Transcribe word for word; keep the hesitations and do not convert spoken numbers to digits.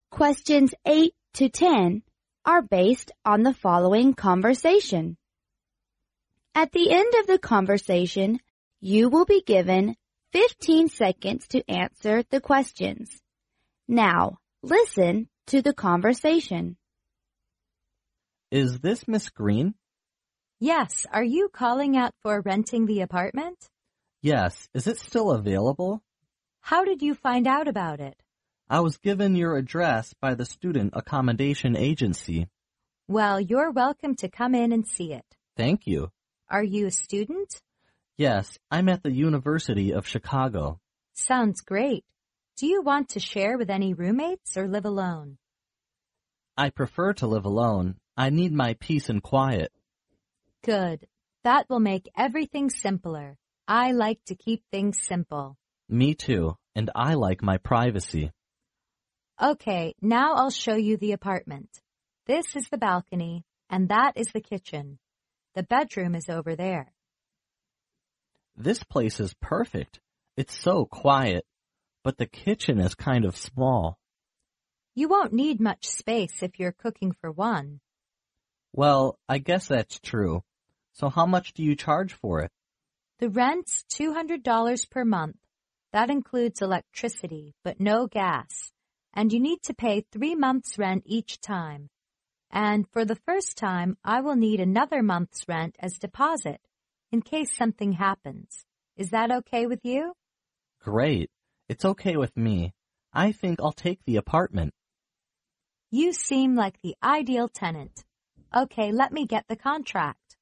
Questions eight to ten are based on the following conversation. At the end of the conversation, you will be given fifteen seconds to answer the questions. Now, listen to the conversation. Is this Miss Green? Yes. Are you calling out for renting the apartment? Yes. Is it still available? How did you find out about it? I was given your address by the Student Accommodation Agency. Well, you're welcome to come in and see it. Thank you. Are you a student? Yes, I'm at the University of Chicago. Sounds great. Do you want to share with any roommates or live alone? I prefer to live alone. I need my peace and quiet. Good. That will make everything simpler. I like to keep things simple. Me too, and I like my privacy. Okay, now I'll show you the apartment. This is the balcony, and that is the kitchen. The bedroom is over there. This place is perfect. It's so quiet, but the kitchen is kind of small. You won't need much space if you're cooking for one. Well, I guess that's true. So how much do you charge for it? The rent's two hundred dollars per month. That includes electricity, but no gas. And you need to pay three months' rent each time. And for the first time, I will need another month's rent as deposit, in case something happens. Is that okay with you? Great. It's okay with me. I think I'll take the apartment. You seem like the ideal tenant. Okay, let me get the contract.